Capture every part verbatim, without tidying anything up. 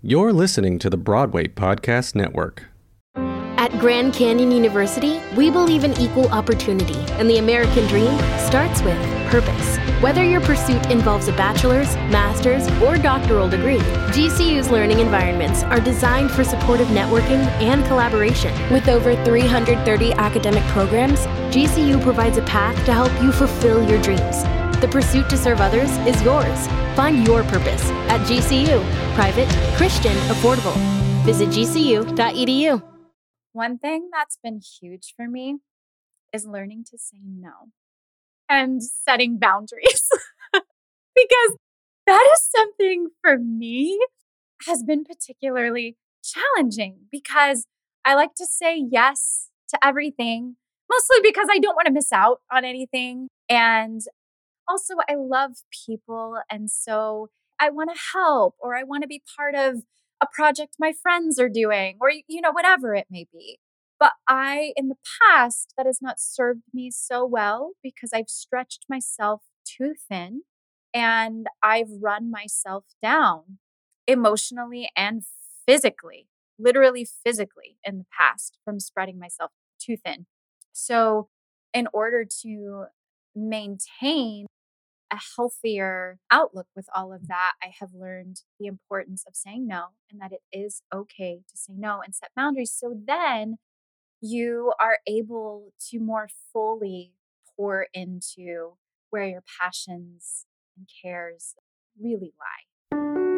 You're listening to the Broadway Podcast Network. At Grand Canyon University, we believe in equal opportunity, and the American dream starts with purpose. Whether your pursuit involves a bachelor's, master's, or doctoral degree, G C U's learning environments are designed for supportive networking and collaboration. With over three hundred thirty academic programs, G C U provides a path to help you fulfill your dreams. The pursuit to serve others is yours. Find your purpose at G C U. Private, Christian, affordable. Visit g c u dot e d u. One thing that's been huge for me is learning to say no and setting boundaries because that is something for me has been particularly challenging because I like to say yes to everything, mostly because I don't want to miss out on anything. And also I love people. And so I want to help, or I want to be part of a project my friends are doing, or, you know, whatever it may be. But I, in the past, that has not served me so well because I've stretched myself too thin and I've run myself down emotionally and physically, literally physically in the past from spreading myself too thin. So in order to maintain a healthier outlook with all of that, I have learned the importance of saying no and that it is okay to say no and set boundaries. So then you are able to more fully pour into where your passions and cares really lie.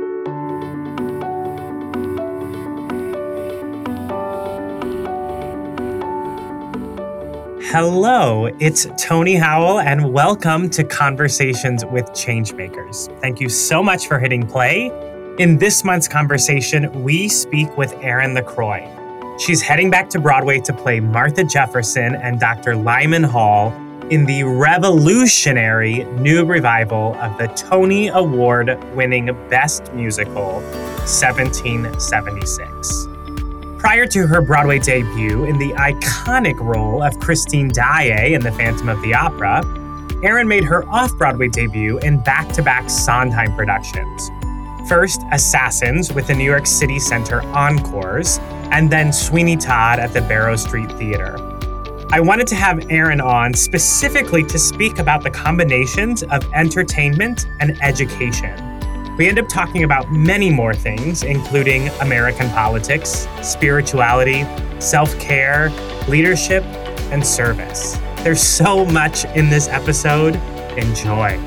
Hello, it's Tony Howell, and welcome to Conversations with Changemakers. Thank you so much for hitting play. In this month's conversation, we speak with Erin LaCroix. She's heading back to Broadway to play Martha Jefferson and Doctor Lyman Hall in the revolutionary new revival of the Tony Award-winning Best Musical, seventeen seventy-six. Prior to her Broadway debut in the iconic role of Christine Daae in The Phantom of the Opera, Erin made her off-Broadway debut in back-to-back Sondheim productions. First, Assassins with the New York City Center Encores, and then Sweeney Todd at the Barrow Street Theater. I wanted to have Erin on specifically to speak about the combinations of entertainment and education. We end up talking about many more things, including American politics, spirituality, self-care, leadership, and service. There's so much in this episode. Enjoy.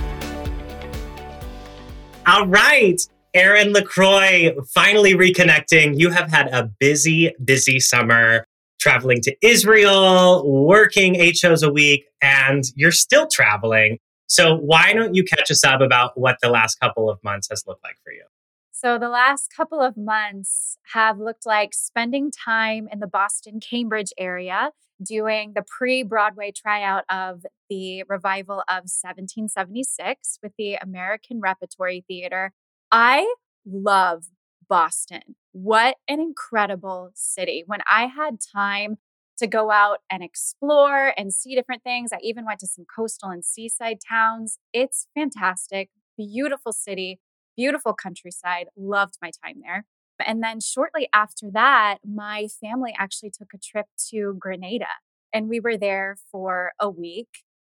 All right, Erin LaCroix, finally reconnecting. You have had a busy, busy summer, traveling to Israel, working eight shows a week, and you're still traveling. So why don't you catch us up about what the last couple of months has looked like for you? So the last couple of months have looked like spending time in the Boston, Cambridge area, doing the pre-Broadway tryout of the revival of seventeen seventy-six with the American Repertory Theater. I love Boston. What an incredible city. When I had time to go out and explore and see different things, I even went to some coastal and seaside towns. It's fantastic. Beautiful city, beautiful countryside. Loved my time there. And then shortly after that, my family actually took a trip to Grenada, and we were there for a week.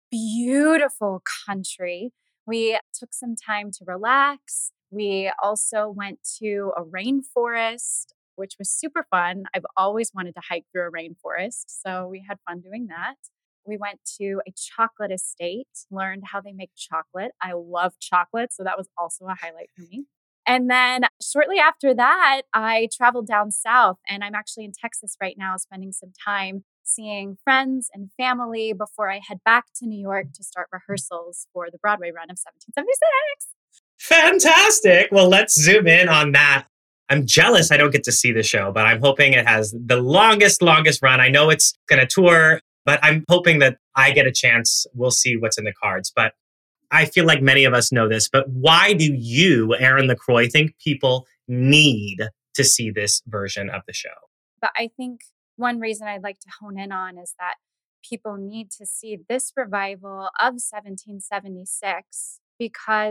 Beautiful country. We took some time to relax. We also went to a rainforest, which was super fun. I've always wanted to hike through a rainforest, so we had fun doing that. We went to a chocolate estate, learned how they make chocolate. I love chocolate, so that was also a highlight for me. And then shortly after that, I traveled down south, and I'm actually in Texas right now, spending some time seeing friends and family before I head back to New York to start rehearsals for the Broadway run of seventeen seventy-six. Fantastic. Well, let's zoom in on that. I'm jealous I don't get to see the show, but I'm hoping it has the longest, longest run. I know it's going to tour, but I'm hoping that I get a chance. We'll see what's in the cards. But I feel like many of us know this, but why do you, Erin LaCroix, think people need to see this version of the show? But I think one reason I'd like to hone in on is that people need to see this revival of seventeen seventy-six because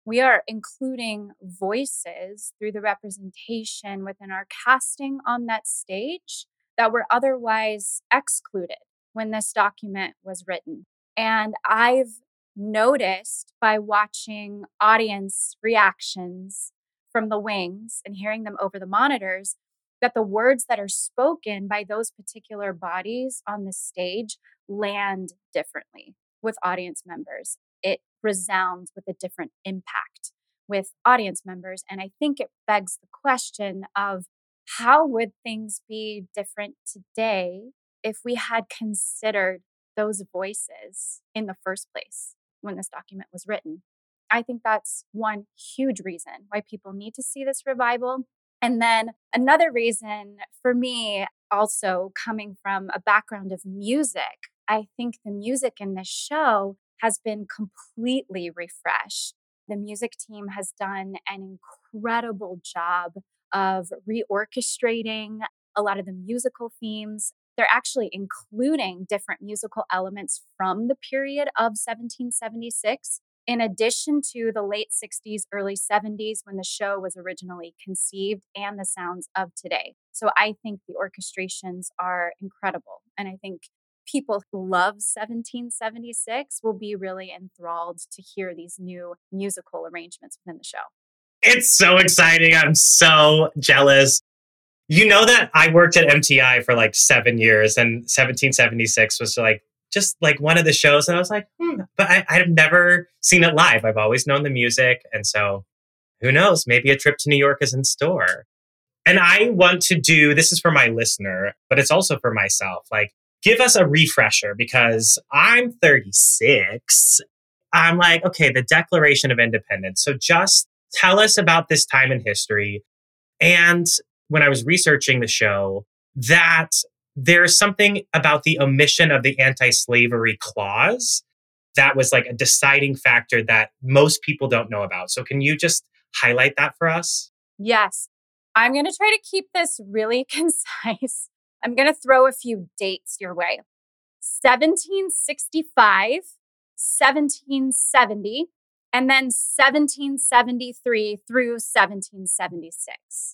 We are including voices through the representation within our casting on that stage that were otherwise excluded when this document was written. And I've noticed by watching audience reactions from the wings and hearing them over the monitors that the words that are spoken by those particular bodies on the stage land differently with audience members. It resounds with a different impact with audience members. And I think it begs the question of how would things be different today if we had considered those voices in the first place when this document was written? I think that's one huge reason why people need to see this revival. And then another reason for me, also coming from a background of music, I think the music in this show has been completely refreshed. The music team has done an incredible job of reorchestrating a lot of the musical themes. They're actually including different musical elements from the period of seventeen seventy-six, in addition to the late sixties, early seventies, when the show was originally conceived, and the sounds of today. So I think the orchestrations are incredible. And I think people who love seventeen seventy-six will be really enthralled to hear these new musical arrangements within the show. It's so exciting. I'm so jealous. You know that I worked at M T I for like seven years and seventeen seventy-six was like just like one of the shows. And I was like, hmm, but I, I've never seen it live. I've always known the music. And so who knows, maybe a trip to New York is in store. And I want to do, this is for my listener, but it's also for myself. Like, give us a refresher because I'm thirty-six. I'm like, okay, the Declaration of Independence. So just tell us about this time in history. And when I was researching the show, that there's something about the omission of the anti-slavery clause that was like a deciding factor that most people don't know about. So can you just highlight that for us? Yes. I'm going to try to keep this really concise. I'm going to throw a few dates your way. seventeen sixty-five, seventeen seventy, and then seventeen seventy-three through seventeen seventy-six.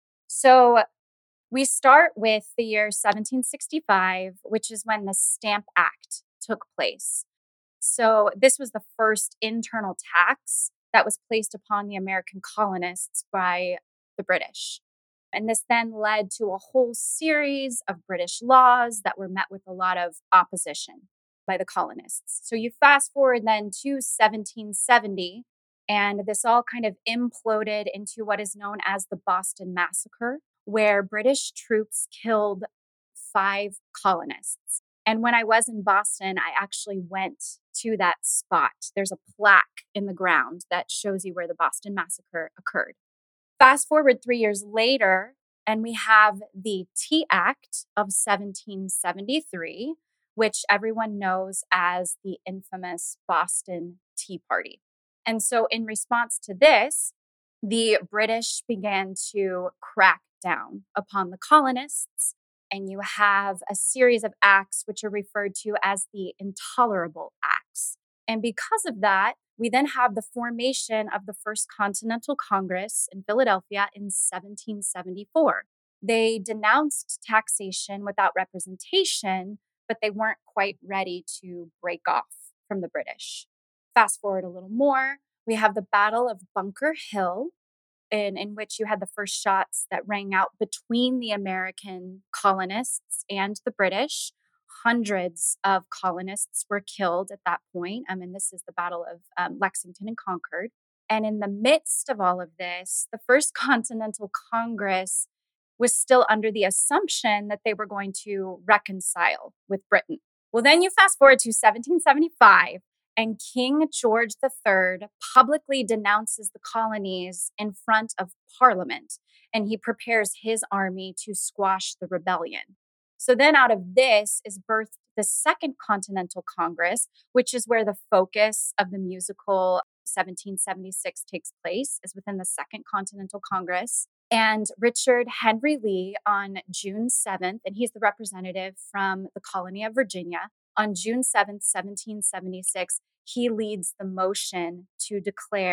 So we start with the year seventeen sixty-five, which is when the Stamp Act took place. So this was the first internal tax that was placed upon the American colonists by the British. And this then led to a whole series of British laws that were met with a lot of opposition by the colonists. So you fast forward then to seventeen seventy, and this all kind of imploded into what is known as the Boston Massacre, where British troops killed five colonists. And when I was in Boston, I actually went to that spot. There's a plaque in the ground that shows you where the Boston Massacre occurred. Fast forward three years later, and we have the Tea Act of seventeen seventy-three, which everyone knows as the infamous Boston Tea Party. And so in response to this, the British began to crack down upon the colonists, and you have a series of acts which are referred to as the Intolerable Acts. And because of that, we then have the formation of the First Continental Congress in Philadelphia in seventeen seventy-four. They denounced taxation without representation, but they weren't quite ready to break off from the British. Fast forward a little more, we have the Battle of Bunker Hill, in, in which you had the first shots that rang out between the American colonists and the British. Hundreds of colonists were killed at that point. I mean, this is the Battle of um, Lexington and Concord. And in the midst of all of this, the First Continental Congress was still under the assumption that they were going to reconcile with Britain. Well, then you fast forward to seventeen seventy-five, and King George the Third publicly denounces the colonies in front of Parliament, and he prepares his army to squash the rebellion. So then out of this is birthed the Second Continental Congress, which is where the focus of the musical seventeen seventy-six takes place, is within the Second Continental Congress. And Richard Henry Lee on June seventh, and he's the representative from the colony of Virginia, on June seventh, seventeen seventy-six, he leads the motion to declare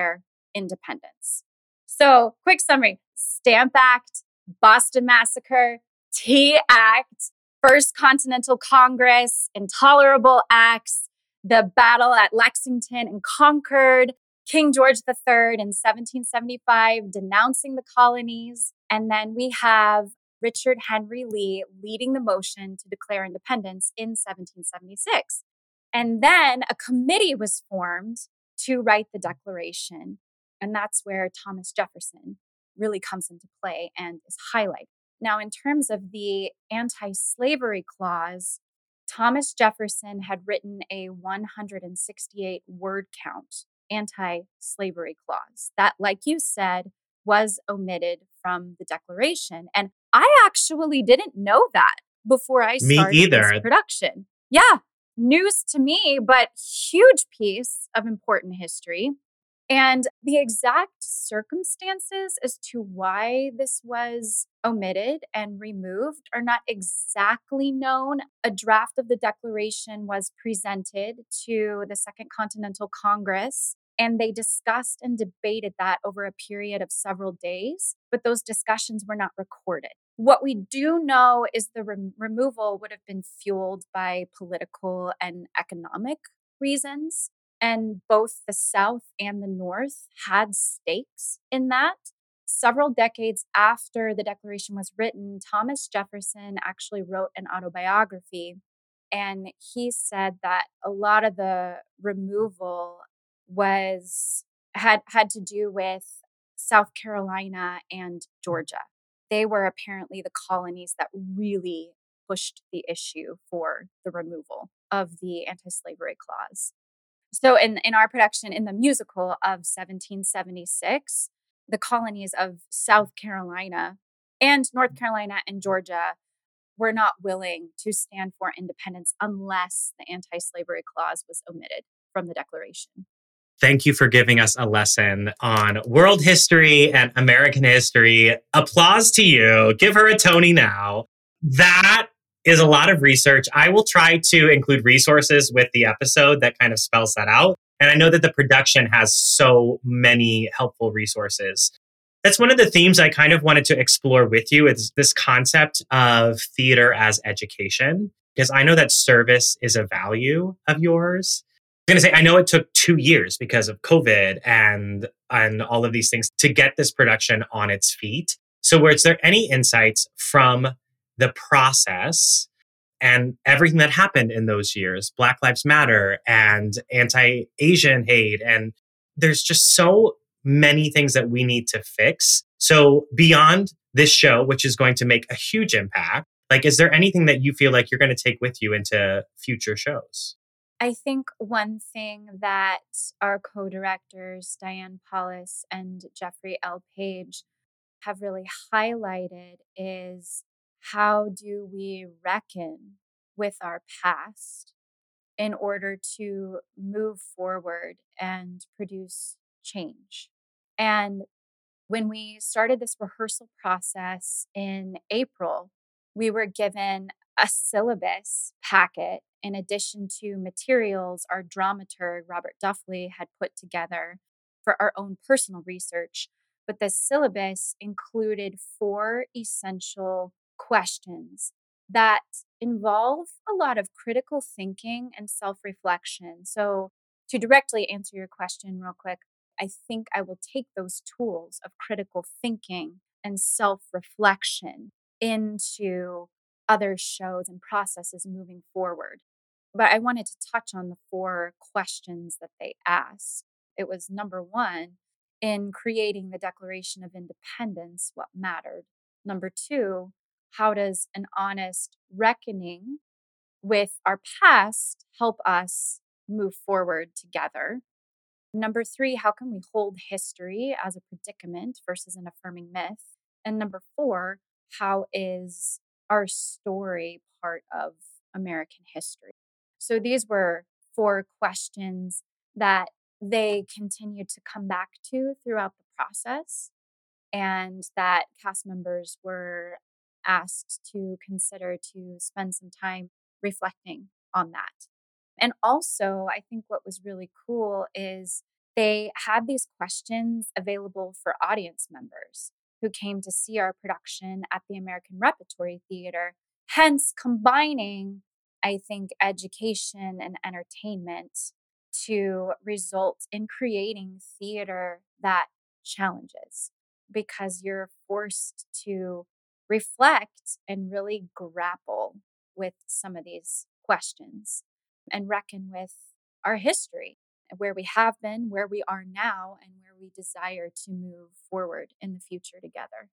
independence. So, quick summary: Stamp Act, Boston Massacre, Tea Act, First Continental Congress, Intolerable Acts, the battle at Lexington and Concord, King George the Third in seventeen seventy-five denouncing the colonies. And then we have Richard Henry Lee leading the motion to declare independence in seventeen seventy-six. And then a committee was formed to write the Declaration. And that's where Thomas Jefferson really comes into play and is highlighted. Now, in terms of the anti-slavery clause, Thomas Jefferson had written a one hundred sixty-eight word count anti-slavery clause that, like you said, was omitted from the Declaration. And I actually didn't know that before I Me started either. this production. Yeah, news to me, but huge piece of important history. And the exact circumstances as to why this was omitted and removed are not exactly known. A draft of the Declaration was presented to the Second Continental Congress, and they discussed and debated that over a period of several days, but those discussions were not recorded. What we do know is the re- removal would have been fueled by political and economic reasons. And both the South and the North had stakes in that. Several decades after the Declaration was written, Thomas Jefferson actually wrote an autobiography. And he said that a lot of the removal was had had to do with South Carolina and Georgia. They were apparently the colonies that really pushed the issue for the removal of the anti-slavery clause. So in, in our production, in the musical of seventeen seventy-six, the colonies of South Carolina and North Carolina and Georgia were not willing to stand for independence unless the anti-slavery clause was omitted from the Declaration. Thank you for giving us a lesson on world history and American history. Applause to you. Give her a Tony now. That is a lot of research. I will try to include resources with the episode that kind of spells that out. And I know that the production has so many helpful resources. That's one of the themes I kind of wanted to explore with you, is this concept of theater as education, because I know that service is a value of yours. I was going to say, I know it took two years because of COVID and, and all of these things to get this production on its feet. So was there any insights from the process and everything that happened in those years, Black Lives Matter and anti-Asian hate, and there's just so many things that we need to fix. So beyond this show, which is going to make a huge impact, like, is there anything that you feel like you're going to take with you into future shows? I think one thing that our co-directors, Diane Paulus and Jeffrey L. Page, have really highlighted is how do we reckon with our past in order to move forward and produce change. And when we started this rehearsal process in April, we were given a syllabus packet in addition to materials our dramaturg, Robert Duffley, had put together for our own personal research. But the syllabus included four essential questions that involve a lot of critical thinking and self-reflection. So to directly answer your question real quick, I think I will take those tools of critical thinking and self-reflection into other shows and processes moving forward. But I wanted to touch on the four questions that they asked. It was number one, in creating the Declaration of Independence, what mattered? Number two, how does an honest reckoning with our past help us move forward together? Number three, how can we hold history as a predicament versus an affirming myth? And number four, how is our story part of American history? So these were four questions that they continued to come back to throughout the process, and that cast members were asked to consider to spend some time reflecting on that. And also, I think what was really cool is they had these questions available for audience members who came to see our production at the American Repertory Theater, hence combining, I think, education and entertainment to result in creating theater that challenges, because you're forced to reflect and really grapple with some of these questions and reckon with our history, where we have been, where we are now, and where we desire to move forward in the future together.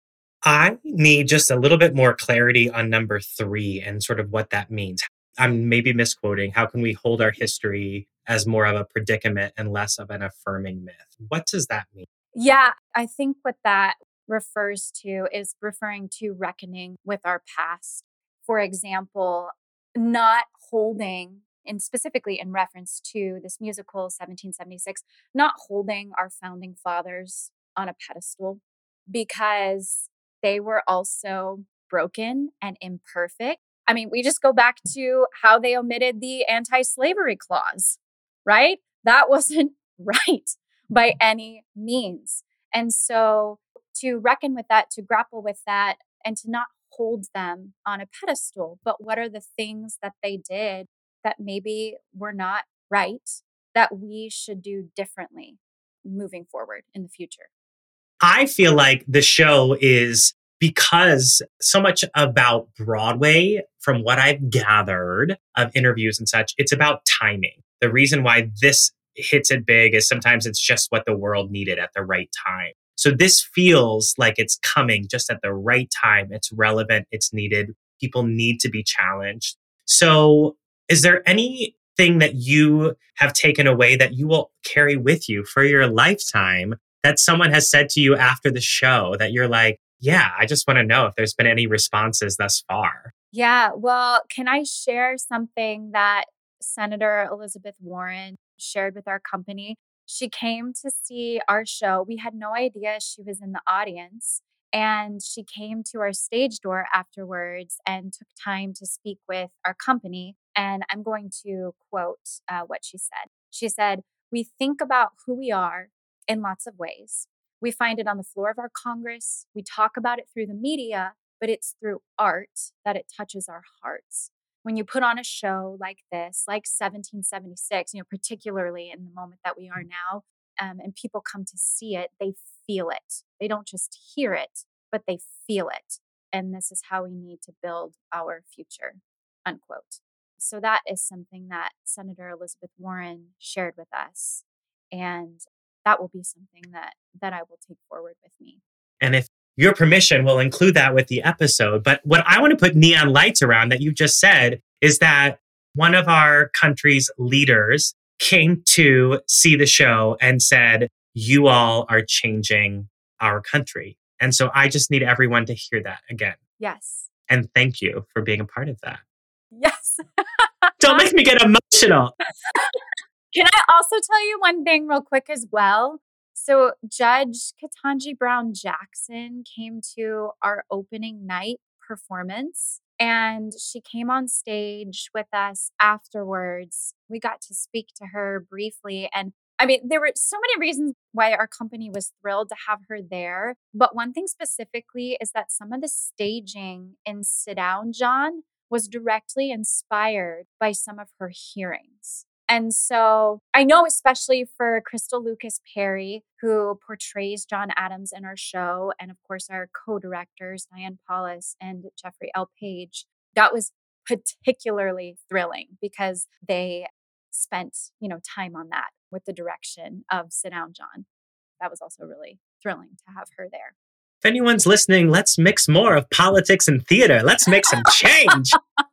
I need just a little bit more clarity on number three and sort of what that means. I'm maybe misquoting. How can we hold our history as more of a predicament and less of an affirming myth? What does that mean? Yeah, I think what that refers to is referring to reckoning with our past. For example, not holding, and specifically in reference to this musical seventeen seventy-six, not holding our founding fathers on a pedestal, because they were also broken and imperfect. I mean, we just go back to how they omitted the anti-slavery clause, right? That wasn't right by any means. And so to reckon with that, to grapple with that, and to not hold them on a pedestal, but what are the things that they did that maybe were not right, that we should do differently moving forward in the future? I feel like the show is, because so much about Broadway, from what I've gathered of interviews and such, it's about timing. The reason why this hits it big is sometimes it's just what the world needed at the right time. So this feels like it's coming just at the right time. It's relevant. It's needed. People need to be challenged. So is there anything that you have taken away that you will carry with you for your lifetime that someone has said to you after the show that you're like, yeah, I just want to know if there's been any responses thus far? Yeah, well, can I share something that Senator Elizabeth Warren shared with our company? She came to see our show. We had no idea she was in the audience. And she came to our stage door afterwards and took time to speak with our company. And I'm going to quote uh, what she said. She said, "We think about who we are in lots of ways. We find it on the floor of our Congress. We talk about it through the media, but it's through art that it touches our hearts. When you put on a show like this, like seventeen seventy-six, you know, particularly in the moment that we are now, um, and people come to see it, they feel it. They don't just hear it, but they feel it. And this is how we need to build our future," unquote. So that is something that Senator Elizabeth Warren shared with us. And that will be something that, that I will take forward with me. And if your permission, we'll include that with the episode. But what I want to put neon lights around that you just said is that one of our country's leaders came to see the show and said, "You all are changing our country." And so I just need everyone to hear that again. Yes. And thank you for being a part of that. Yes. Don't make me get emotional. Can I also tell you one thing real quick as well? So Judge Ketanji Brown Jackson came to our opening night performance, and she came on stage with us afterwards. We got to speak to her briefly. And I mean, there were so many reasons why our company was thrilled to have her there. But one thing specifically is that some of the staging in Sit Down, John, was directly inspired by some of her hearings. And so I know, especially for Crystal Lucas Perry, who portrays John Adams in our show, and of course our co-directors, Diane Paulus and Jeffrey L. Page, that was particularly thrilling because they spent, you know, time on that with the direction of Sit Down, John. That was also really thrilling to have her there. If anyone's listening, let's mix more of politics and theater. Let's make some change.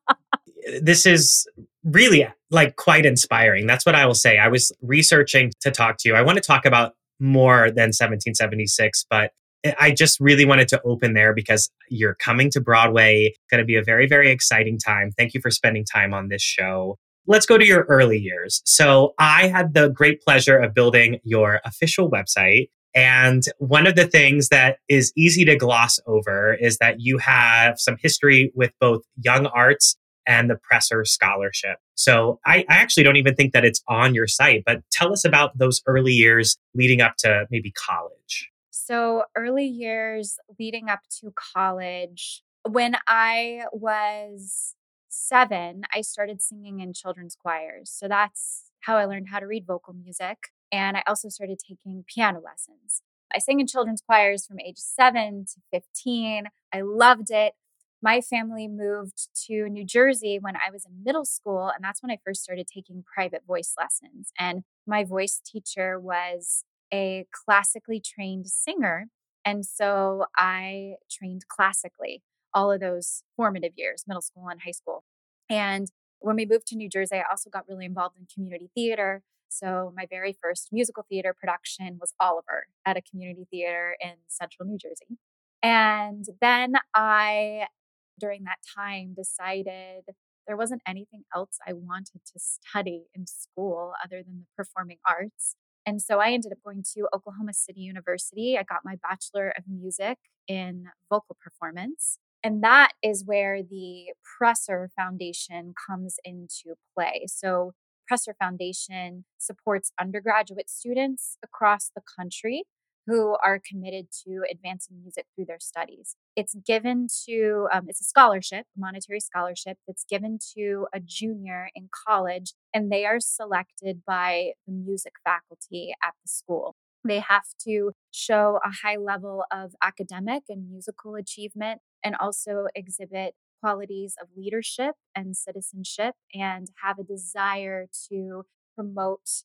This is really like quite inspiring. That's what I will say. I was researching to talk to you. I want to talk about more than seventeen seventy-six, but I just really wanted to open there because you're coming to Broadway. It's going to be a very, very exciting time. Thank you for spending time on this show. Let's go to your early years. So I had the great pleasure of building your official website. And one of the things that is easy to gloss over is that you have some history with both young arts and the Presser Scholarship. So I, I actually don't even think that it's on your site, but tell us about those early years leading up to maybe college. So early years leading up to college, when I was seven, I started singing in children's choirs. So that's how I learned how to read vocal music. And I also started taking piano lessons. I sang in children's choirs from age seven to fifteen. I loved it. My family moved to New Jersey when I was in middle school, and that's when I first started taking private voice lessons. And my voice teacher was a classically trained singer. And so I trained classically all of those formative years, middle school and high school. And when we moved to New Jersey, I also got really involved in community theater. So my very first musical theater production was Oliver at a community theater in central New Jersey. And then I, during that time, decided there wasn't anything else I wanted to study in school other than the performing arts. And so I ended up going to Oklahoma City University. I got my Bachelor of Music in vocal performance. And that is where the Presser Foundation comes into play. So Presser Foundation supports undergraduate students across the country who are committed to advancing music through their studies. It's given to, um, it's a scholarship, a monetary scholarship that's given to a junior in college, and they are selected by the music faculty at the school. They have to show a high level of academic and musical achievement and also exhibit qualities of leadership and citizenship and have a desire to promote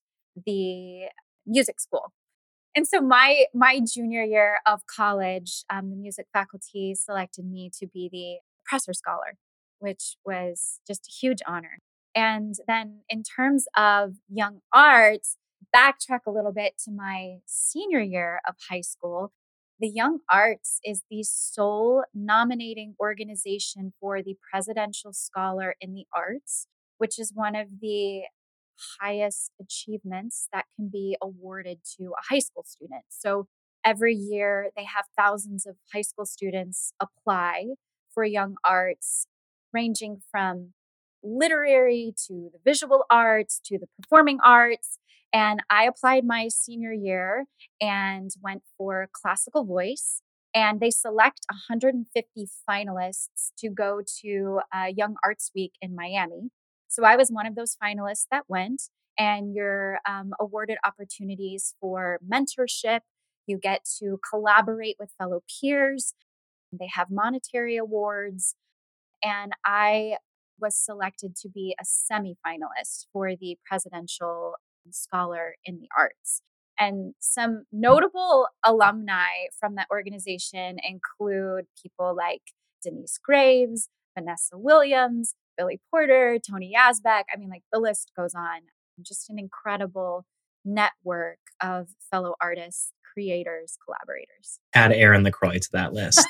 the music school. And so my my junior year of college, um, the music faculty selected me to be the Presser Scholar, which was just a huge honor. And then in terms of young arts, backtrack a little bit to my senior year of high school. The Young Arts is the sole nominating organization for the Presidential Scholar in the Arts, which is one of the highest achievements that can be awarded to a high school student. So every year they have thousands of high school students apply for Young Arts, ranging from literary to the visual arts to the performing arts. And I applied my senior year and went for classical voice. And they select one hundred fifty finalists to go to uh, Young Arts Week in Miami. So I was one of those finalists that went, and you're um, awarded opportunities for mentorship. You get to collaborate with fellow peers. They have monetary awards. And I was selected to be a semifinalist for the Presidential Scholar in the Arts. And some notable alumni from that organization include people like Denise Graves, Vanessa Williams, Billy Porter, Tony Yazbek. I mean, like the list goes on. Just an incredible network of fellow artists, creators, collaborators. Add Aaron LaCroix to that list.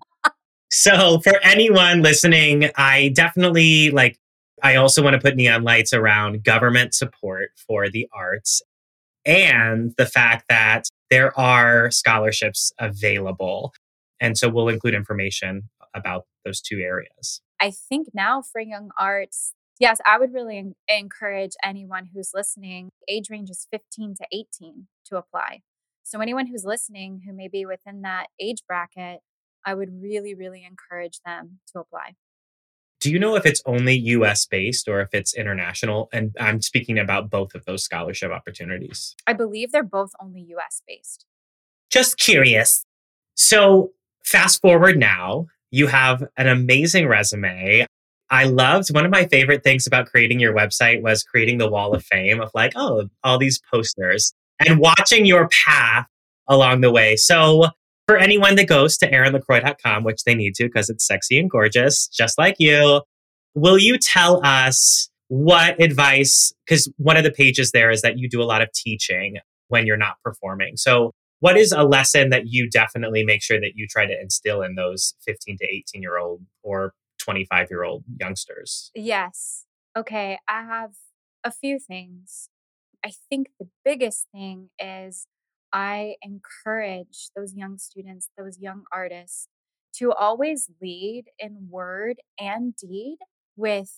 So for anyone listening, I definitely like, I also want to put neon lights around government support for the arts and the fact that there are scholarships available. And so we'll include information about those two areas. I think now for Young Arts, yes, I would really en- encourage anyone who's listening. Age range is fifteen to eighteen to apply. So anyone who's listening who may be within that age bracket, I would really, really encourage them to apply. Do you know if it's only U S based or if it's international? And I'm speaking about both of those scholarship opportunities. I believe they're both only U S based. Just curious. So fast forward now, you have an amazing resume. I loved, one of my favorite things about creating your website was creating the wall of fame of like, oh, all these posters and watching your path along the way. So for anyone that goes to aaron lacroix dot com, which they need to because it's sexy and gorgeous, just like you, will you tell us what advice, because one of the pages there is that you do a lot of teaching when you're not performing. So what is a lesson that you definitely make sure that you try to instill in those fifteen to eighteen year old or twenty-five year old youngsters? Yes. Okay. I have a few things. I think the biggest thing is I encourage those young students, those young artists to always lead in word and deed with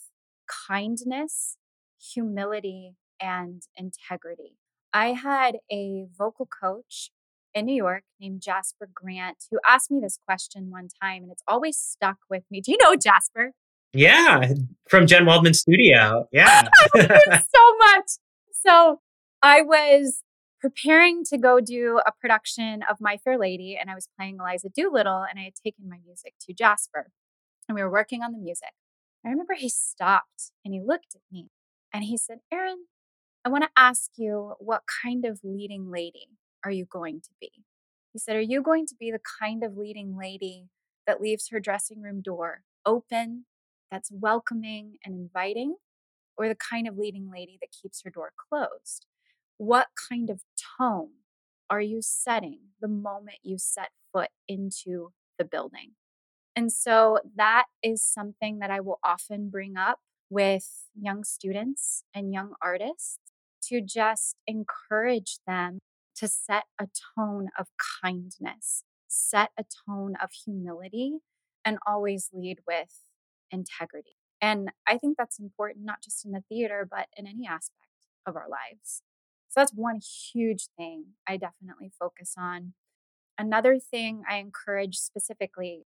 kindness, humility, and integrity. I had a vocal coach in New York named Jasper Grant who asked me this question one time, and it's always stuck with me. Do you know Jasper? Yeah, from Jen Waldman Studio. Yeah. I love him so much. So I was preparing to go do a production of My Fair Lady, and I was playing Eliza Doolittle, and I had taken my music to Jasper, and we were working on the music. I remember he stopped and he looked at me and he said, Erin, I want to ask you, what kind of leading lady are you going to be? He said, are you going to be the kind of leading lady that leaves her dressing room door open, that's welcoming and inviting, or the kind of leading lady that keeps her door closed? What kind of tone are you setting the moment you set foot into the building? And so that is something that I will often bring up with young students and young artists, to just encourage them to set a tone of kindness, set a tone of humility, and always lead with integrity. And I think that's important, not just in the theater, but in any aspect of our lives. So that's one huge thing I definitely focus on. Another thing I encourage specifically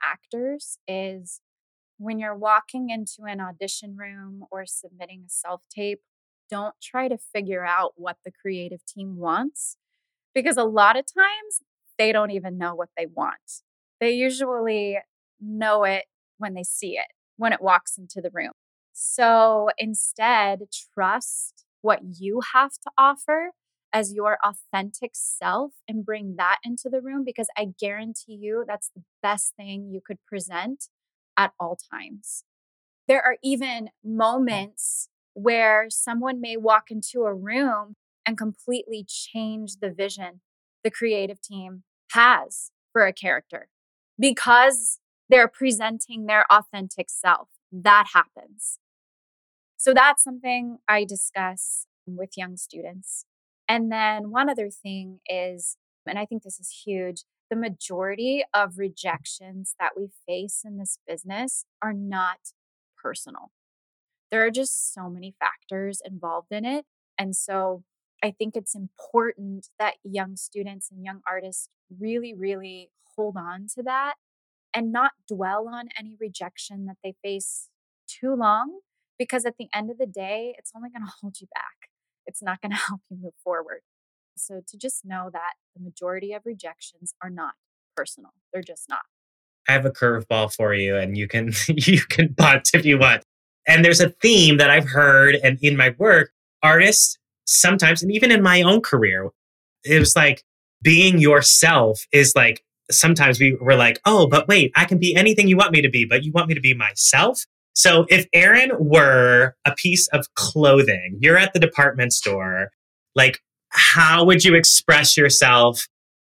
actors is, when you're walking into an audition room or submitting a self-tape, don't try to figure out what the creative team wants, because a lot of times they don't even know what they want. They usually know it when they see it, when it walks into the room. So instead, trust what you have to offer as your authentic self and bring that into the room, because I guarantee you that's the best thing you could present at all times. There are even moments where someone may walk into a room and completely change the vision the creative team has for a character because they're presenting their authentic self. That happens. So that's something I discuss with young students. And then one other thing is, and I think this is huge, the majority of rejections that we face in this business are not personal. There are just so many factors involved in it. And so I think it's important that young students and young artists really, really hold on to that and not dwell on any rejection that they face too long, because at the end of the day, it's only going to hold you back. It's not going to help you move forward. So to just know that the majority of rejections are not personal. They're just not. I have a curveball for you, and you can you can bunt if you want. And there's a theme that I've heard, and in my work, artists sometimes, and even in my own career, it was like being yourself is like, sometimes we were like, oh, but wait, I can be anything you want me to be, but you want me to be myself? So if Erin were a piece of clothing, you're at the department store, like, how would you express yourself?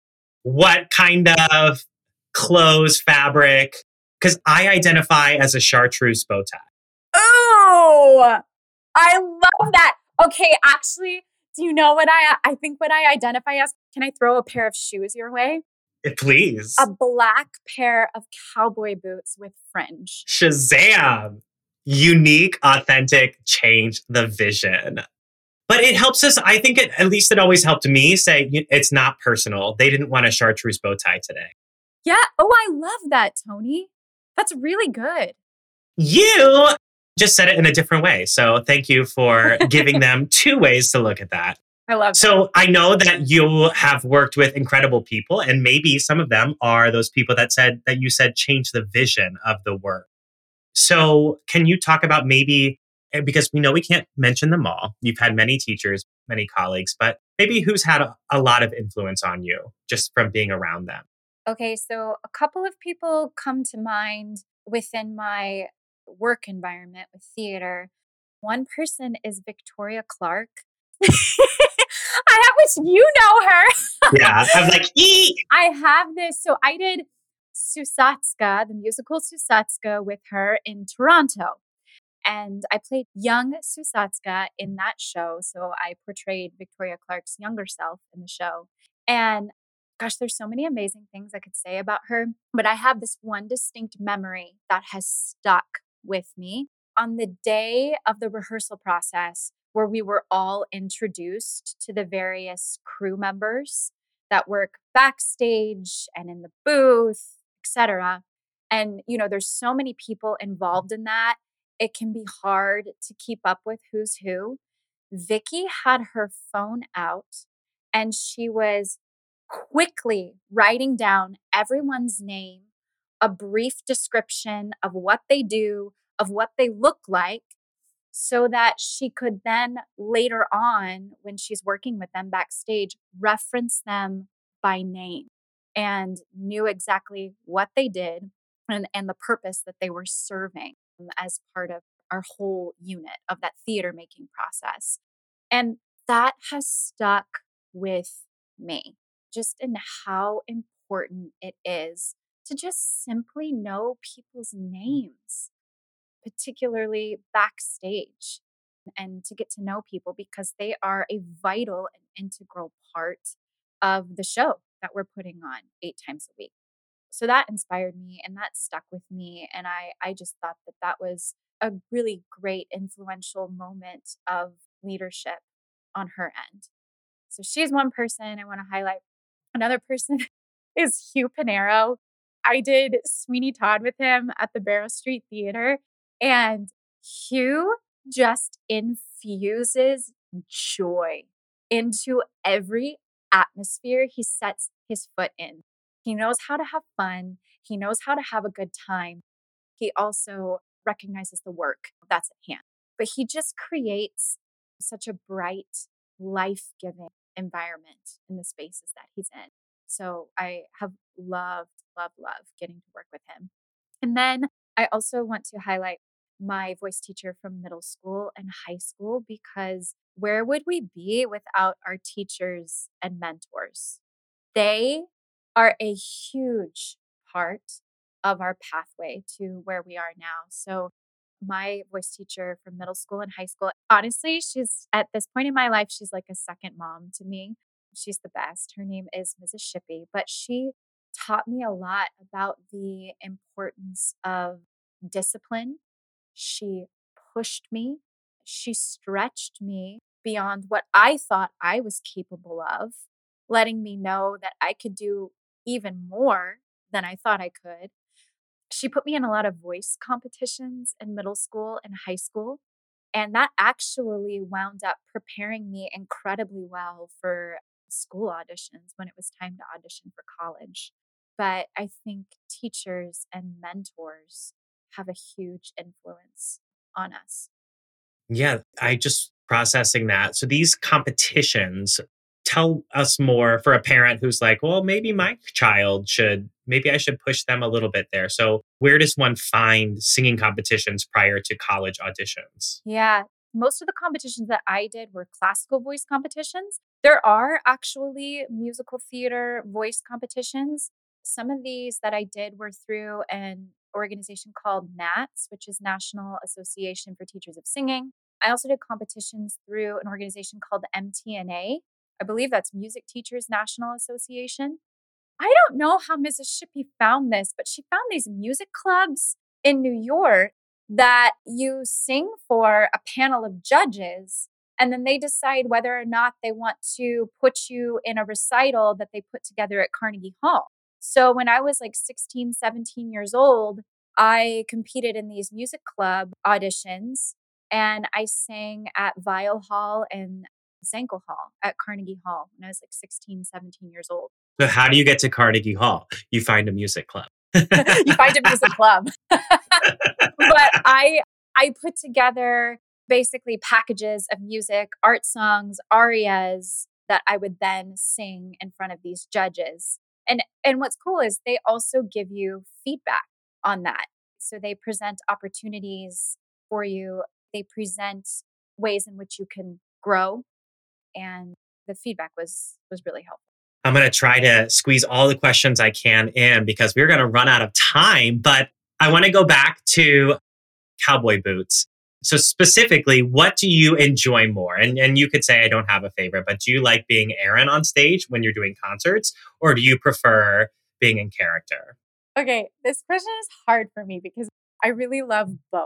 What kind of clothes, fabric? Because I identify as a chartreuse bow tie. Oh, I love that. Okay, actually, do you know what I I think what I identify as? Can I throw a pair of shoes your way? Please. A black pair of cowboy boots with fringe. Shazam! Unique, authentic, change the vision. But it helps us, I think it, at least it always helped me say it's not personal. They didn't want a chartreuse bow tie today. Yeah. Oh, I love that, Tony. That's really good. You just said it in a different way. So thank you for giving them two ways to look at that. I love that. So I know that you have worked with incredible people, and maybe some of them are those people that said that you said change the vision of the work. So can you talk about maybe, because we know we can't mention them all. You've had many teachers, many colleagues, but maybe who's had a, a lot of influence on you just from being around them? Okay, so a couple of people come to mind within my work environment with theater. One person is Victoria Clark. I have, which you know her. Yeah, I'm like, eee! I have this. So I did Susatska, the musical Susatska, with her in Toronto. And I played young Susatska in that show. So I portrayed Victoria Clark's younger self in the show. And gosh, there's so many amazing things I could say about her. But I have this one distinct memory that has stuck with me. on the day of the rehearsal process, where we were all introduced to the various crew members that work backstage and in the booth, et cetera. And, you know, there's so many people involved in that. It can be hard to keep up with who's who. Vicky had her phone out and she was quickly writing down everyone's name, a brief description of what they do, of what they look like, so that she could then later on, when she's working with them backstage, reference them by name and knew exactly what they did and, and the purpose that they were serving as part of our whole unit of that theater making process. And that has stuck with me, just in how important it is to just simply know people's names, particularly backstage, and to get to know people because they are a vital and integral part of the show that we're putting on eight times a week. So that inspired me and that stuck with me. And I, I just thought that that was a really great influential moment of leadership on her end. So she's one person I want to highlight. Another person is Hugh Pinero. I did Sweeney Todd with him at the Barrow Street Theater. And Hugh just infuses joy into every atmosphere he sets his foot in. He knows how to have fun. He knows how to have a good time. He also recognizes the work that's at hand. But he just creates such a bright, life-giving environment in the spaces that he's in. So I have loved, loved, loved getting to work with him. And then I also want to highlight my voice teacher from middle school and high school, because where would we be without our teachers and mentors? They are a huge part of our pathway to where we are now. So my voice teacher from middle school and high school, honestly, she's at this point in my life, she's like a second mom to me. She's the best. Her name is Missus Shippey, but she taught me a lot about the importance of discipline. She pushed me. She stretched me beyond what I thought I was capable of, letting me know that I could do even more than I thought I could. She put me in a lot of voice competitions in middle school and high school. And that actually wound up preparing me incredibly well for school auditions when it was time to audition for college. But I think teachers and mentors have a huge influence on us. Yeah, I just processing that. So these competitions, tell us more for a parent who's like, well, maybe my child should, maybe I should push them a little bit there. So where does one find singing competitions prior to college auditions? Yeah, most of the competitions that I did were classical voice competitions. There are actually musical theater voice competitions. Some of these that I did were through an organization called NATS, which is National Association for Teachers of Singing. I also did competitions through an organization called M T N A. I believe that's Music Teachers National Association. I don't know how Missus Shippey found this, but she found these music clubs in New York that you sing for a panel of judges, and then they decide whether or not they want to put you in a recital that they put together at Carnegie Hall. So when I was like sixteen, seventeen years old, I competed in these music club auditions, and I sang at Weill Hall and Zankel Hall at Carnegie Hall when I was like sixteen, seventeen years old. So how do you get to Carnegie Hall? You find a music club. You find a music club. But I I put together basically packages of music, art songs, arias that I would then sing in front of these judges. And and what's cool is they also give you feedback on that. So they present opportunities for you. They present ways in which you can grow. And the feedback was was really helpful. I'm going to try to squeeze all the questions I can in because we're going to run out of time. But I want to go back to cowboy boots. So specifically, what do you enjoy more? And, and you could say I don't have a favorite, but do you like being Erin on stage when you're doing concerts? Or do you prefer being in character? Okay, this question is hard for me because I really love both.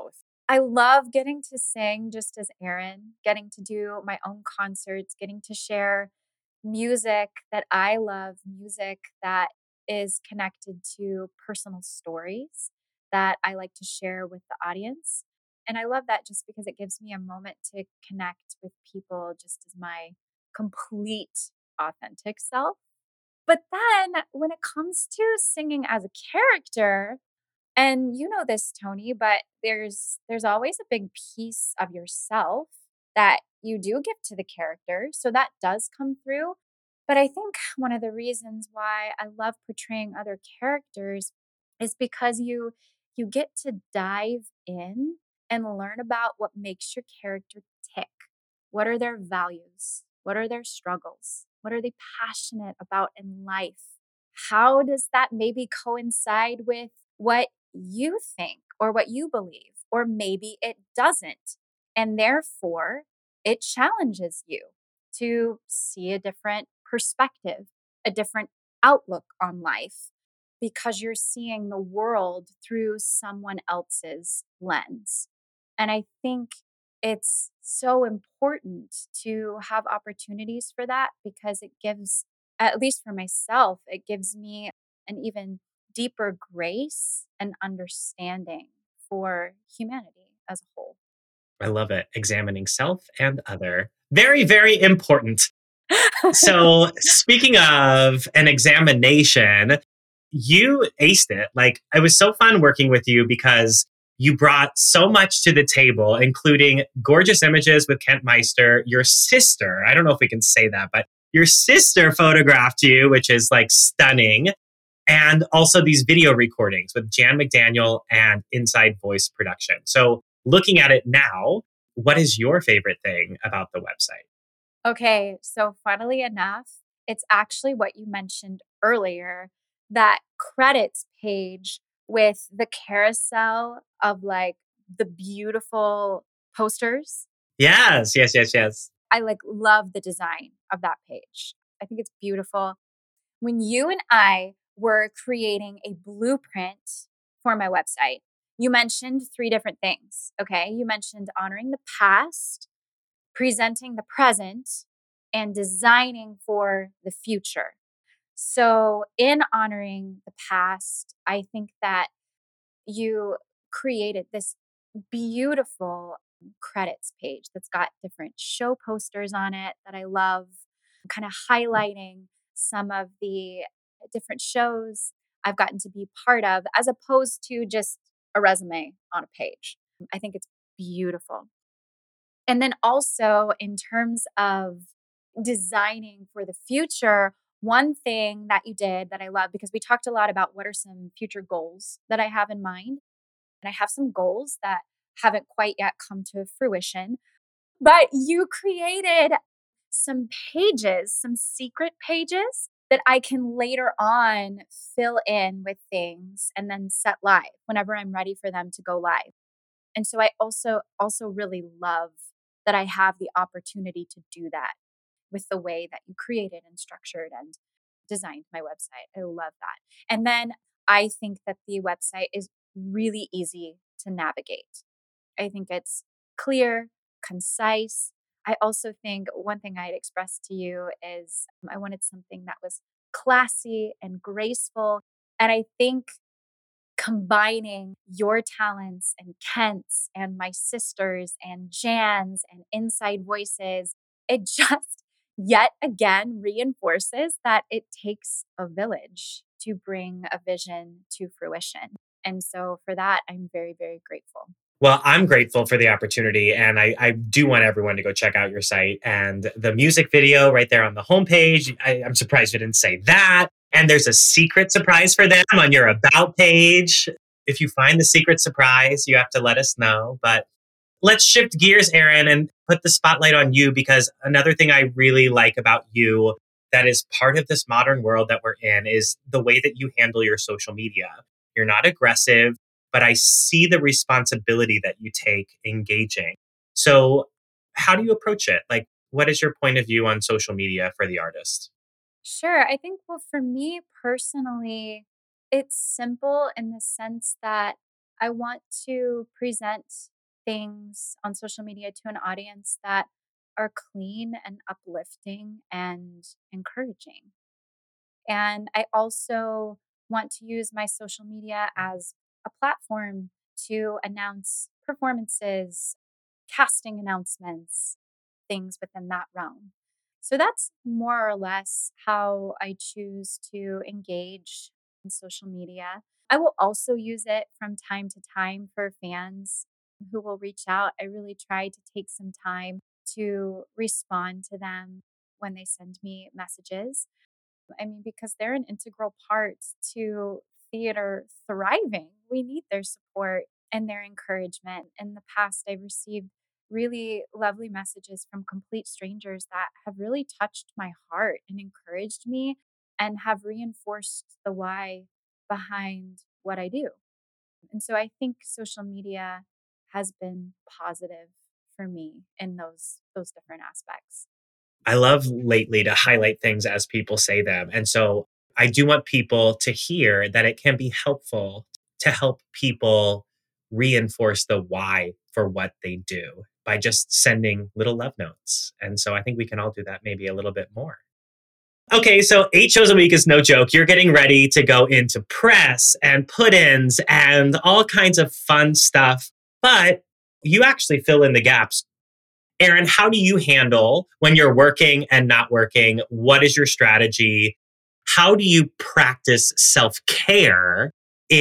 I love getting to sing just as Erin, getting to do my own concerts, getting to share music that I love, music that is connected to personal stories that I like to share with the audience. And I love that just because it gives me a moment to connect with people just as my complete authentic self. But then when it comes to singing as a character, and you know this, Tony, but there's there's always a big piece of yourself that you do give to the character. So that does come through. But I think one of the reasons why I love portraying other characters is because you you get to dive in and learn about what makes your character tick. What are their values? What are their struggles? What are they passionate about in life? How does that maybe coincide with what you think or what you believe? Or maybe it doesn't. And therefore, it challenges you to see a different perspective, a different outlook on life, because you're seeing the world through someone else's lens. And I think it's so important to have opportunities for that because it gives, at least for myself, it gives me an even deeper grace and understanding for humanity as a whole. I love it. Examining self and other. Very, very important. So, speaking of an examination, you aced it. Like, it was so fun working with you because you brought so much to the table, including gorgeous images with Kent Meister. Your sister, I don't know if we can say that, but your sister photographed you, which is like stunning. And also these video recordings with Jan McDaniel and Inside Voice Production. So, looking at it now, what is your favorite thing about the website? Okay, so funnily enough, it's actually what you mentioned earlier, that credits page with the carousel of like the beautiful posters. Yes, yes, yes, yes. I like love the design of that page. I think it's beautiful. When you and I were creating a blueprint for my website, you mentioned three different things. Okay, you mentioned honoring the past, presenting the present, and designing for the future. So, in honoring the past, I think that you created this beautiful credits page that's got different show posters on it that I love, kind of highlighting some of the different shows I've gotten to be part of, as opposed to just a resume on a page. I think it's beautiful. And then also, in terms of designing for the future, one thing that you did that I love, because we talked a lot about what are some future goals that I have in mind. And I have some goals that haven't quite yet come to fruition, but you created some pages, some secret pages that I can later on fill in with things and then set live whenever I'm ready for them to go live. And so I also also really love that I have the opportunity to do that with the way that you created and structured and designed my website. I love that. And then I think that the website is really easy to navigate. I think it's clear, concise. I also think one thing I'd express to you is I wanted something that was classy and graceful. And I think combining your talents and Kent's and my sister's and Jan's and Inside Voices, it just yet again reinforces that it takes a village to bring a vision to fruition. And so for that, I'm very, very grateful. Well, I'm grateful for the opportunity, and I, I do want everyone to go check out your site and the music video right there on the homepage. I, I'm surprised you didn't say that. And there's a secret surprise for them on your About page. If you find the secret surprise, you have to let us know. But let's shift gears, Erin, and put the spotlight on you, because another thing I really like about you that is part of this modern world that we're in is the way that you handle your social media. You're not aggressive, but I see the responsibility that you take engaging. So how do you approach it? Like, what is your point of view on social media for the artist? Sure. I think, well, for me personally, it's simple in the sense that I want to present things on social media to an audience that are clean and uplifting and encouraging. And I also want to use my social media as a platform to announce performances, casting announcements, things within that realm. So that's more or less how I choose to engage in social media. I will also use it from time to time for fans who will reach out. I really try to take some time to respond to them when they send me messages. I mean, because they're an integral part to theater thriving. We need their support and their encouragement. In the past, I've received really lovely messages from complete strangers that have really touched my heart and encouraged me and have reinforced the why behind what I do. And so I think social media has been positive for me in those those different aspects. I love lately to highlight things as people say them. And so I do want people to hear that it can be helpful to help people reinforce the why for what they do by just sending little love notes. And so I think we can all do that maybe a little bit more. Okay, so eight shows a week is no joke. You're getting ready to go into press and put-ins and all kinds of fun stuff, but you actually fill in the gaps. Erin, how do you handle when you're working and not working? What is your strategy? How do you practice self-care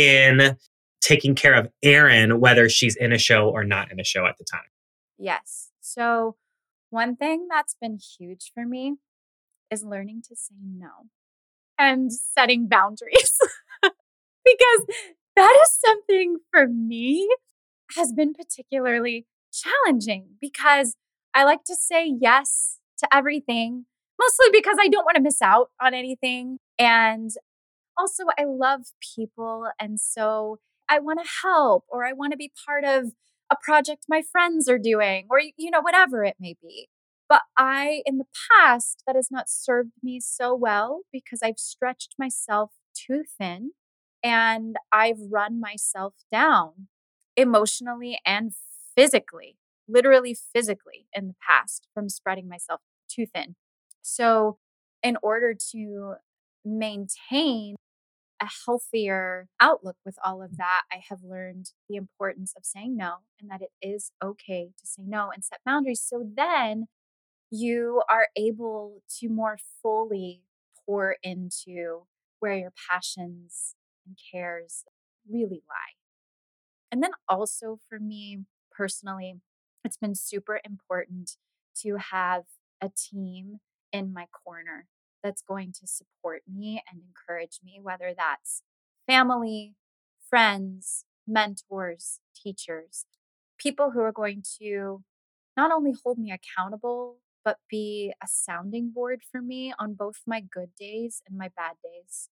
in taking care of Erin, whether she's in a show or not in a show at the time? Yes. So, one thing that's been huge for me is learning to say no and setting boundaries because that is something for me has been particularly challenging because I like to say yes to everything, mostly because I don't want to miss out on anything. And also, I love people. And so I want to help or I want to be part of a project my friends are doing or, you know, whatever it may be. But I, in the past, that has not served me so well because I've stretched myself too thin and I've run myself down emotionally and physically, literally physically in the past from spreading myself too thin. So, in order to maintain a healthier outlook with all of that, I have learned the importance of saying no and that it is okay to say no and set boundaries. So then you are able to more fully pour into where your passions and cares really lie. And then also for me personally, it's been super important to have a team in my corner that's going to support me and encourage me, whether that's family, friends, mentors, teachers, people who are going to not only hold me accountable, but be a sounding board for me on both my good days and my bad days.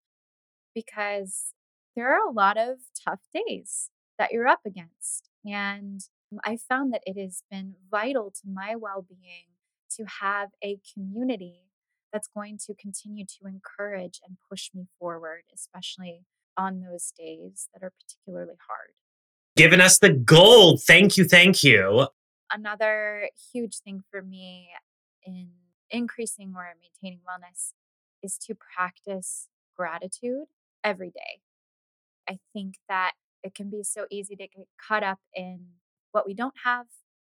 Because there are a lot of tough days that you're up against. And I found that it has been vital to my well-being to have a community that's going to continue to encourage and push me forward, especially on those days that are particularly hard. Giving us the gold. Thank you. Thank you. Another huge thing for me in increasing or maintaining wellness is to practice gratitude every day. I think that it can be so easy to get caught up in what we don't have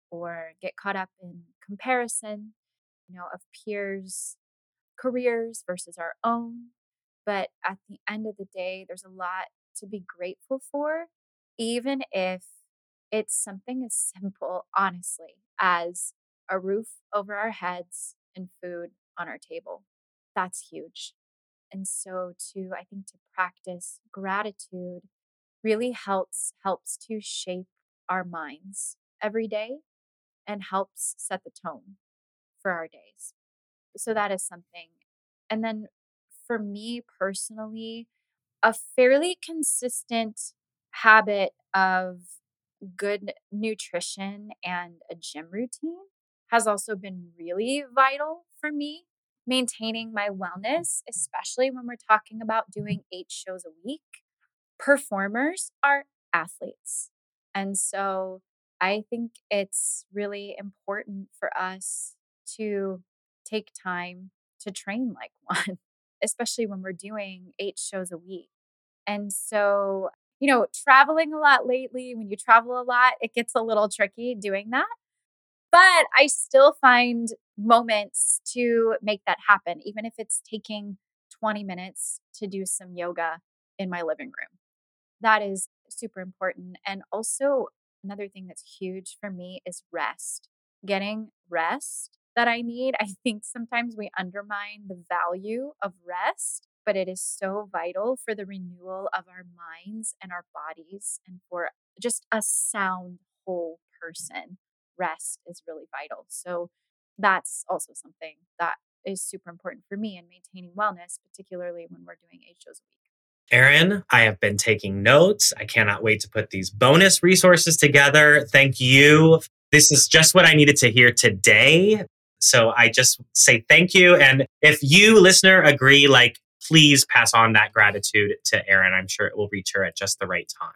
or get caught up in comparison, you know, of peers' careers versus our own. But at the end of the day, there's a lot to be grateful for, even if it's something as simple, honestly, as a roof over our heads and food on our table. That's huge. And so to, I think to practice gratitude really helps helps to shape our minds every day and helps set the tone for our days. So that is something. And then for me personally, a fairly consistent habit of good nutrition and a gym routine has also been really vital for me maintaining my wellness, especially when we're talking about doing eight shows a week. Performers are athletes. And so I think it's really important for us to take time to train like one, especially when we're doing eight shows a week. And so, you know, traveling a lot lately, when you travel a lot, it gets a little tricky doing that. But I still find moments to make that happen, even if it's taking twenty minutes to do some yoga in my living room. That is super important. And also, another thing that's huge for me is rest. Getting rest that I need. I think sometimes we undermine the value of rest, but it is so vital for the renewal of our minds and our bodies and for just a sound whole person. Rest is really vital. So that's also something that is super important for me in maintaining wellness, particularly when we're doing eight shows a week. Erin, I have been taking notes. I cannot wait to put these bonus resources together. Thank you. This is just what I needed to hear today. So I just say thank you. And if you, listener, agree, like, please pass on that gratitude to Erin. I'm sure it will reach her at just the right time.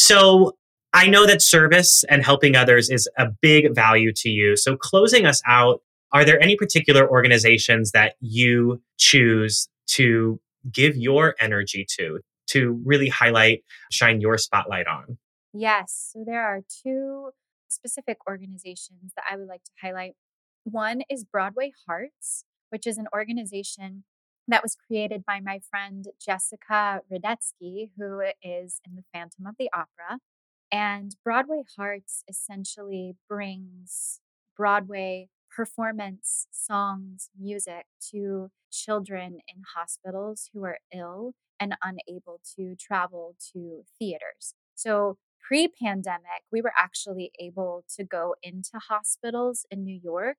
So I know that service and helping others is a big value to you. So closing us out, are there any particular organizations that you choose to give your energy to, to really highlight, shine your spotlight on? Yes. So there are two specific organizations that I would like to highlight. One is Broadway Hearts, which is an organization that was created by my friend Jessica Radetsky, who is in the Phantom of the Opera. And Broadway Hearts essentially brings Broadway performance, songs, music to children in hospitals who are ill and unable to travel to theaters. So pre-pandemic, we were actually able to go into hospitals in New York.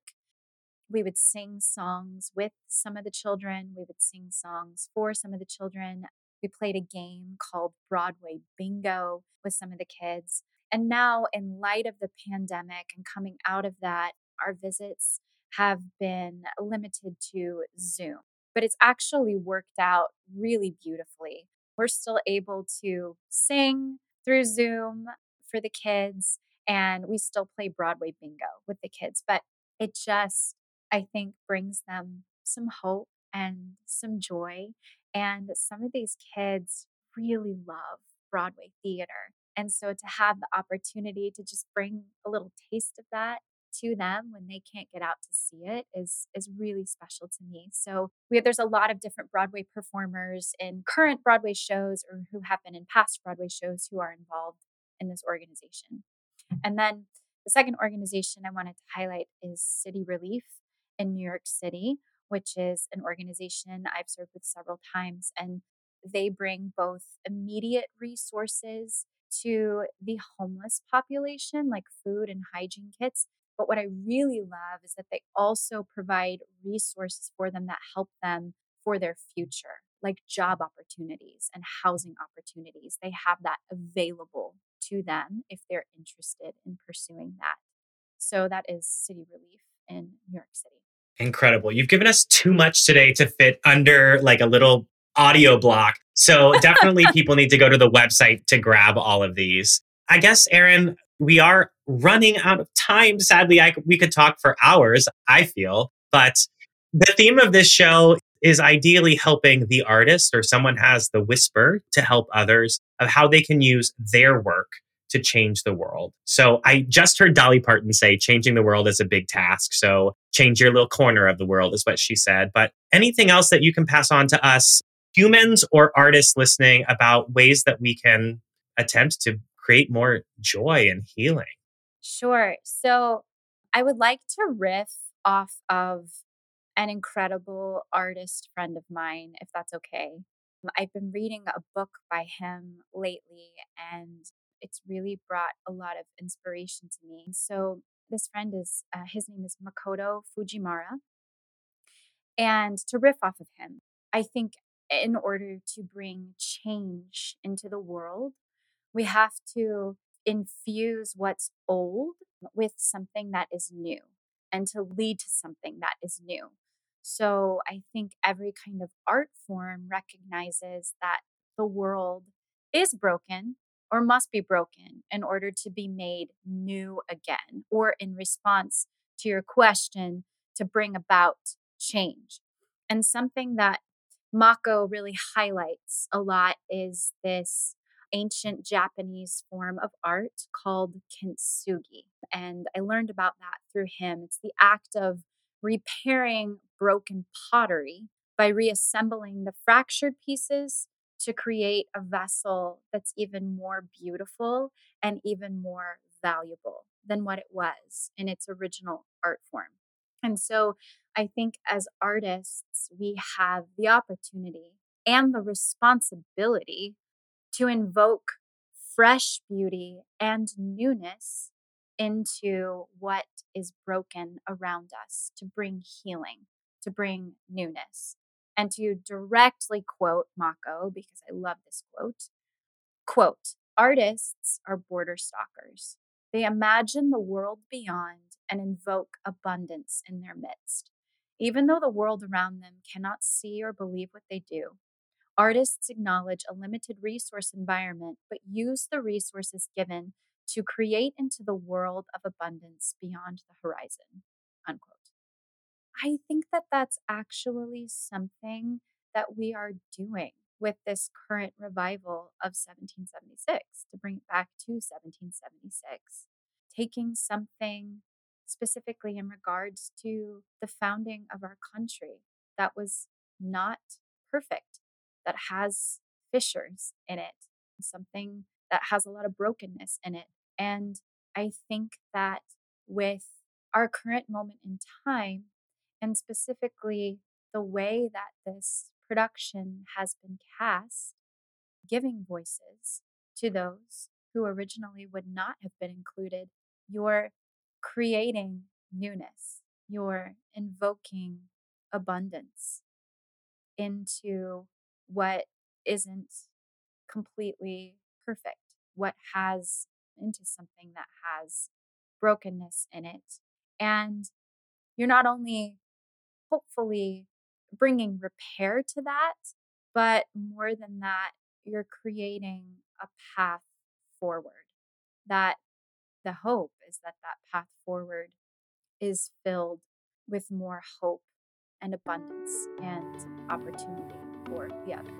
We would sing songs with some of the children. We would sing songs for some of the children. We played a game called Broadway Bingo with some of the kids. And now, in light of the pandemic and coming out of that, our visits have been limited to Zoom. But it's actually worked out really beautifully. We're still able to sing through Zoom for the kids, and we still play Broadway Bingo with the kids. But it just, I think, brings them some hope and some joy. And some of these kids really love Broadway theater. And so to have the opportunity to just bring a little taste of that to them when they can't get out to see it is is really special to me. So we have, there's a lot of different Broadway performers in current Broadway shows or who have been in past Broadway shows who are involved in this organization. And then the second organization I wanted to highlight is City Relief in New York City, which is an organization I've served with several times. And they bring both immediate resources to the homeless population, like food and hygiene kits. But what I really love is that they also provide resources for them that help them for their future, like job opportunities and housing opportunities. They have that available to them if they're interested in pursuing that. So that is City Relief in New York City. Incredible. You've given us too much today to fit under like a little audio block. So definitely people need to go to the website to grab all of these. I guess, Erin, we are running out of time. Sadly, I, we could talk for hours, I feel. But the theme of this show is ideally helping the artist or someone has the whisper to help others of how they can use their work to change the world. So I just heard Dolly Parton say changing the world is a big task. So change your little corner of the world is what she said. But anything else that you can pass on to us, humans or artists listening, about ways that we can attempt to create more joy and healing? Sure. So I would like to riff off of an incredible artist friend of mine, if that's okay. I've been reading a book by him lately, and it's really brought a lot of inspiration to me. So this friend is, uh, his name is Makoto Fujimura. And to riff off of him, I think in order to bring change into the world, we have to infuse what's old with something that is new and to lead to something that is new. So I think every kind of art form recognizes that the world is broken or must be broken in order to be made new again, or in response to your question to bring about change. And something that Mako really highlights a lot is this ancient Japanese form of art called kintsugi. And I learned about that through him. It's the act of repairing broken pottery by reassembling the fractured pieces to create a vessel that's even more beautiful and even more valuable than what it was in its original art form. And so I think as artists, we have the opportunity and the responsibility to invoke fresh beauty and newness into what is broken around us, to bring healing, to bring newness. And to directly quote Mako, because I love this quote, quote, "Artists are border stalkers. They imagine the world beyond and invoke abundance in their midst. Even though the world around them cannot see or believe what they do, artists acknowledge a limited resource environment, but use the resources given to create into the world of abundance beyond the horizon," unquote. I think that that's actually something that we are doing with this current revival of seventeen seventy-six, to bring it back to seventeen seventy-six, taking something specifically in regards to the founding of our country that was not perfect, that has fissures in it, something that has a lot of brokenness in it. And I think that with our current moment in time, and specifically the way that this production has been cast, giving voices to those who originally would not have been included, you're creating newness, you're invoking abundance into what isn't completely perfect, what has into something that has brokenness in it. And you're not only hopefully bringing repair to that, but more than that, you're creating a path forward. That the hope is that that path forward is filled with more hope and abundance and opportunity for the other.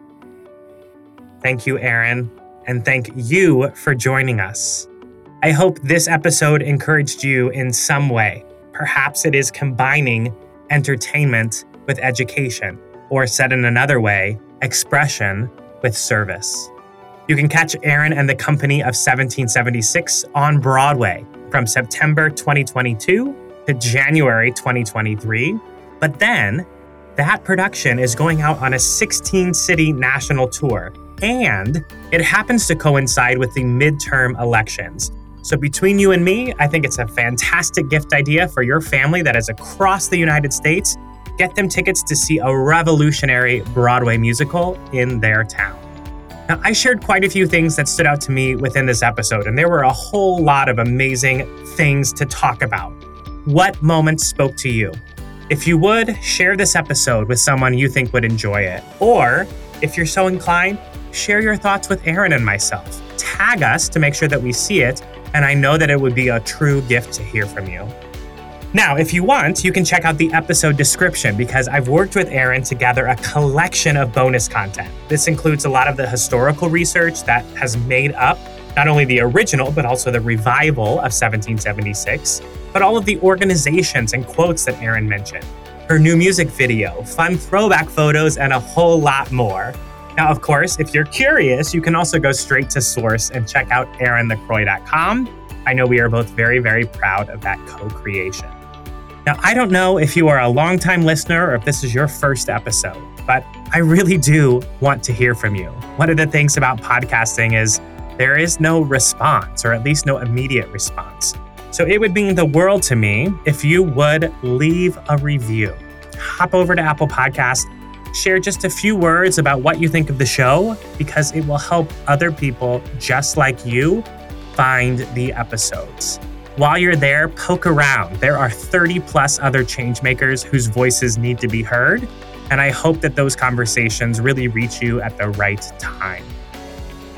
Thank you, Erin, and thank you for joining us. I hope this episode encouraged you in some way. Perhaps it is combining entertainment with education, or said in another way, expression with service. You can catch Erin and the Company of seventeen seventy-six on Broadway from September twenty twenty-two to January twenty twenty-three. But then, that production is going out on a sixteen-city national tour, and it happens to coincide with the midterm elections. So between you and me, I think it's a fantastic gift idea for your family that is across the United States. Get them tickets to see a revolutionary Broadway musical in their town. Now, I shared quite a few things that stood out to me within this episode, and there were a whole lot of amazing things to talk about. What moments spoke to you? If you would, share this episode with someone you think would enjoy it. Or, if you're so inclined, share your thoughts with Erin and myself. Tag us to make sure that we see it, and I know that it would be a true gift to hear from you. Now, if you want, you can check out the episode description because I've worked with Erin to gather a collection of bonus content. This includes a lot of the historical research that has made up not only the original, but also the revival of seventeen seventy-six, but all of the organizations and quotes that Erin mentioned, her new music video, fun throwback photos, and a whole lot more. Now, of course, if you're curious, you can also go straight to source and check out erin the croix dot com. I know we are both very, very proud of that co-creation. Now, I don't know if you are a longtime listener or if this is your first episode, but I really do want to hear from you. One of the things about podcasting is there is no response, or at least no immediate response. So it would mean the world to me if you would leave a review. Hop over to Apple Podcasts, share just a few words about what you think of the show, because it will help other people just like you find the episodes. While you're there, poke around. There are thirty plus other changemakers whose voices need to be heard, and I hope that those conversations really reach you at the right time.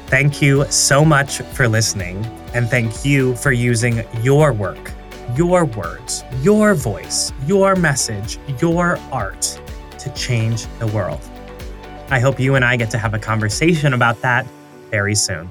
Thank you so much for listening, and thank you for using your work, your words, your voice, your message, your art to change the world. I hope you and I get to have a conversation about that very soon.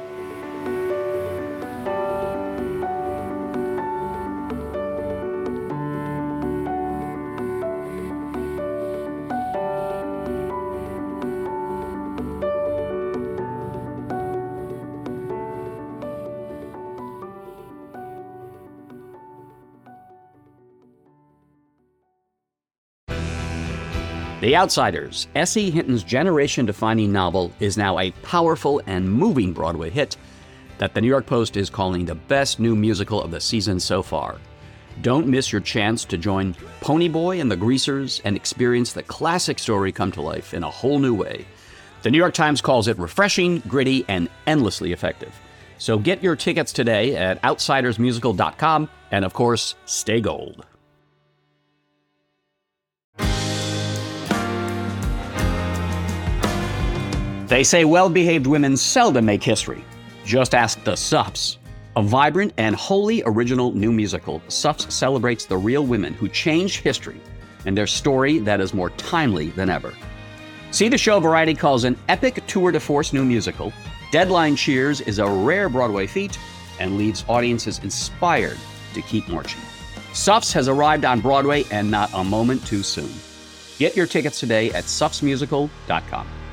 The Outsiders, S E. Hinton's generation-defining novel, is now a powerful and moving Broadway hit that the New York Post is calling the best new musical of the season so far. Don't miss your chance to join Ponyboy and the Greasers and experience the classic story come to life in a whole new way. The New York Times calls it refreshing, gritty, and endlessly effective. So get your tickets today at outsiders musical dot com, and of course, stay gold. They say well-behaved women seldom make history. Just ask the Suffs. A vibrant and wholly original new musical, Suffs celebrates the real women who changed history and their story that is more timely than ever. See the show Variety calls an epic tour de force new musical. Deadline cheers is a rare Broadway feat and leaves audiences inspired to keep marching. Suffs has arrived on Broadway, and not a moment too soon. Get your tickets today at suffs musical dot com.